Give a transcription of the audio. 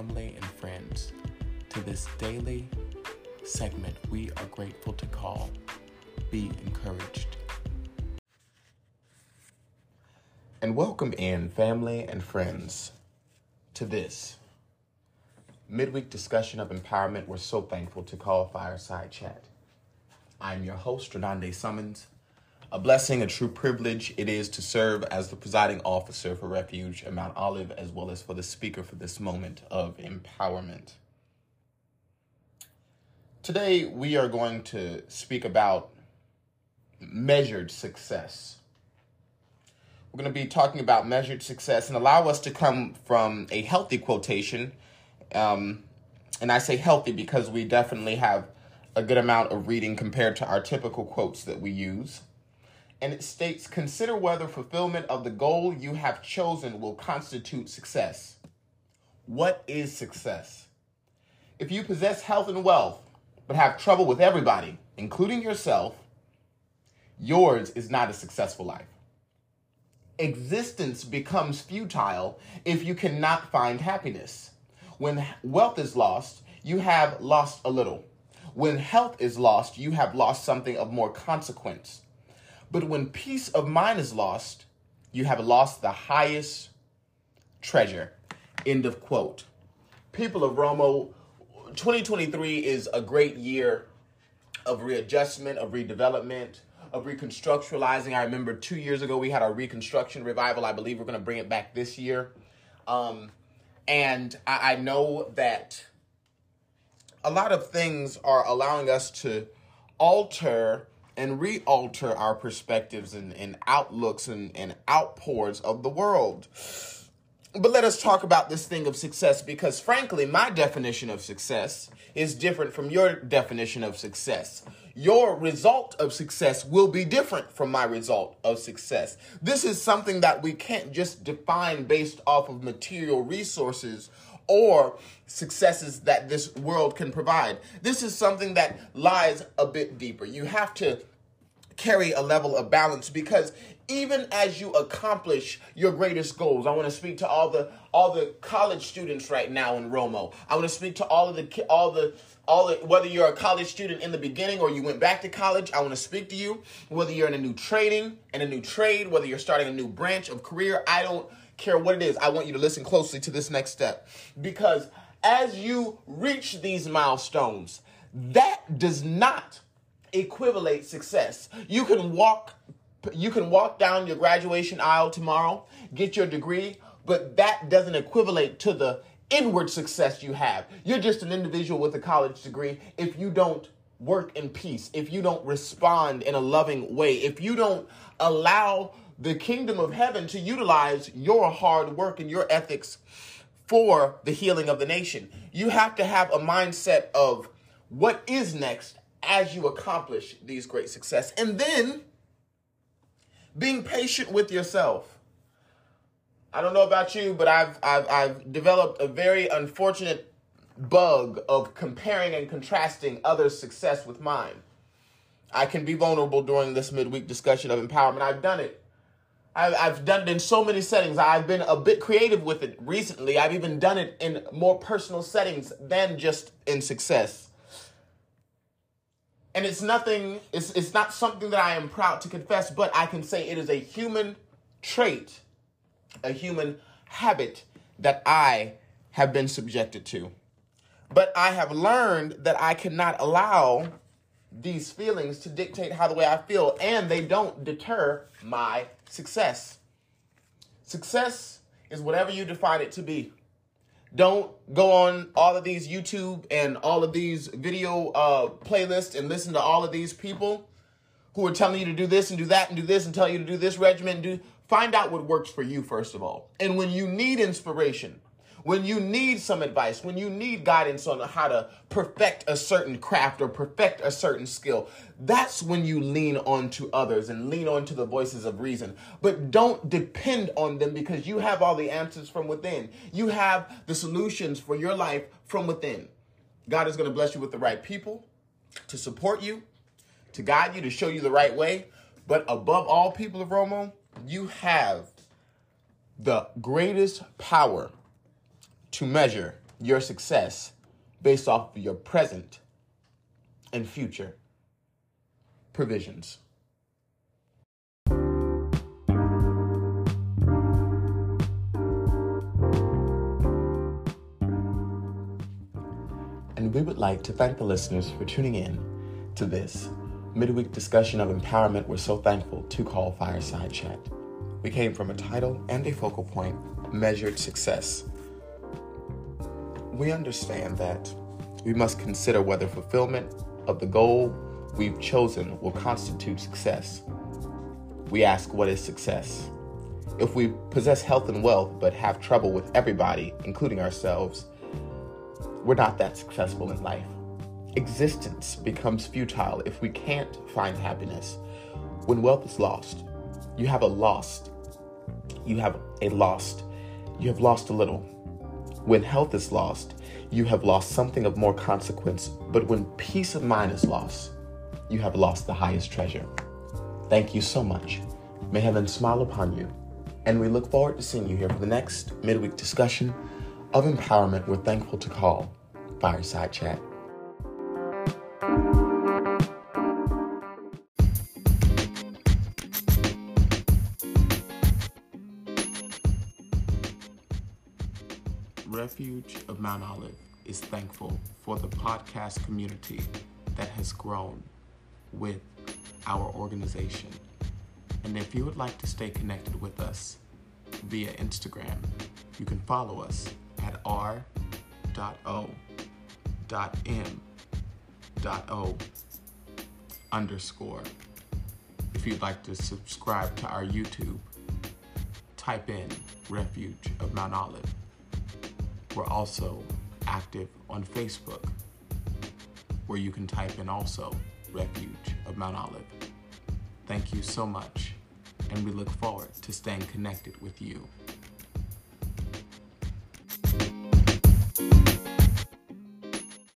family and friends to this daily segment we are grateful to call Be Encouraged. And welcome in, family and friends, to this midweek discussion of empowerment we're so thankful to call Fireside Chat. I'm your host, Renande Summons. A blessing, a true privilege it is to serve as the presiding officer for Refuge in Mount Olive, as well as for the speaker for this moment of empowerment. Today, we are going to speak about measured success. We're going to be talking about measured success and allow us to come from a healthy quotation. And I say healthy because we definitely have a good amount of reading compared to our typical quotes that we use. And it states, consider whether fulfillment of the goal you have chosen will constitute success. What is success? If you possess health and wealth, but have trouble with everybody, including yourself, yours is not a successful life. Existence becomes futile if you cannot find happiness. When wealth is lost, you have lost a little. When health is lost, you have lost something of more consequence. But when peace of mind is lost, you have lost the highest treasure. End of quote. People of Romo, 2023 is a great year of readjustment, of redevelopment, of reconstructualizing. I remember 2 years ago we had our reconstruction revival. I believe we're going to bring it back this year. And I know that a lot of things are allowing us to alter and re-alter our perspectives and outlooks and outpours of the world. But let us talk about this thing of success because, frankly, my definition of success is different from your definition of success. Your result of success will be different from my result of success. This is something that we can't just define based off of material resources or successes that this world can provide. This is something that lies a bit deeper. You have to carry a level of balance because even as you accomplish your greatest goals, I want to speak to all the college students right now in Romo. I want to speak to all the whether you're a college student in the beginning or you went back to college, I want to speak to you. Whether you're in a new trade, whether you're starting a new branch of career, I don't care what it is. I want you to listen closely to this next step because as you reach these milestones, that does not equivalent success. You can walk down your graduation aisle tomorrow, get your degree, but that doesn't equivalent to the inward success you have. You're just an individual with a college degree if you don't work in peace, if you don't respond in a loving way, if you don't allow the kingdom of heaven to utilize your hard work and your ethics for the healing of the nation. You have to have a mindset of what is next as you accomplish these great success. And then being patient with yourself. I don't know about you, but I've developed a very unfortunate bug of comparing and contrasting others' success with mine. I can be vulnerable during this midweek discussion of empowerment. I've done it. I've done it in so many settings. I've been a bit creative with it recently. I've even done it in more personal settings than just in success. And it's not something that I am proud to confess, but I can say it is a human trait, a human habit that I have been subjected to. But I have learned that I cannot allow these feelings to dictate how the way I feel, and they don't deter my success. Success is whatever you define it to be. Don't go on all of these YouTube and all of these video playlists and listen to all of these people who are telling you to do this and do that and do this and tell you to do this regimen. Find out what works for you, first of all. And when you need inspiration, when you need some advice, when you need guidance on how to perfect a certain craft or perfect a certain skill, that's when you lean on to others and lean on to the voices of reason. But don't depend on them because you have all the answers from within. You have the solutions for your life from within. God is going to bless you with the right people to support you, to guide you, to show you the right way. But above all, people of Romo, you have the greatest power to measure your success based off of your present and future provisions. And we would like to thank the listeners for tuning in to this midweek discussion of empowerment we're so thankful to call Fireside Chat. We came from a title and a focal point, measured success. We understand that we must consider whether fulfillment of the goal we've chosen will constitute success. We ask, what is success? If we possess health and wealth but have trouble with everybody, including ourselves, we're not that successful in life. Existence becomes futile if we can't find happiness. When wealth is lost, you have lost a little. When health is lost, you have lost something of more consequence. But when peace of mind is lost, you have lost the highest treasure. Thank you so much. May heaven smile upon you. And we look forward to seeing you here for the next midweek discussion of empowerment we're thankful to call Fireside Chat. Refuge of Mount Olive is thankful for the podcast community that has grown with our organization. And if you would like to stay connected with us via Instagram, you can follow us at r.o.m.o_. If you'd like to subscribe to our YouTube, type in Refuge of Mount Olive. We're also active on Facebook, where you can type in also Refuge of Mount Olive. Thank you so much, and we look forward to staying connected with you.